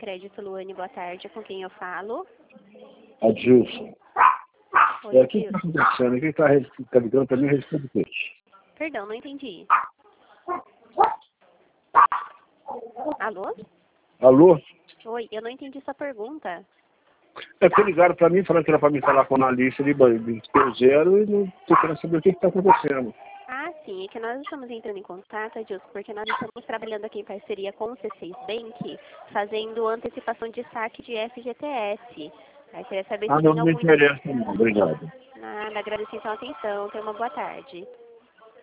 Crédito Luane, boa tarde. Com quem eu falo? Adilson. Oi, O que está acontecendo? Quem está ligando para mim a respeito do peixe? Perdão, não entendi. Alô? Alô? Oi, eu não entendi sua pergunta. É que ligaram para mim, falando que era para me falar com a analista de zero e não estou querendo saber o que está acontecendo. Ah, sim, é que nós estamos entrando em contato, Adilson, porque nós estamos trabalhando aqui em parceria com o C6 Bank, fazendo antecipação de saque de FGTS. Aí queria saber se Não tem me algum... interessa não. Obrigado. Nada, agradeço então a atenção. Tenha uma boa tarde.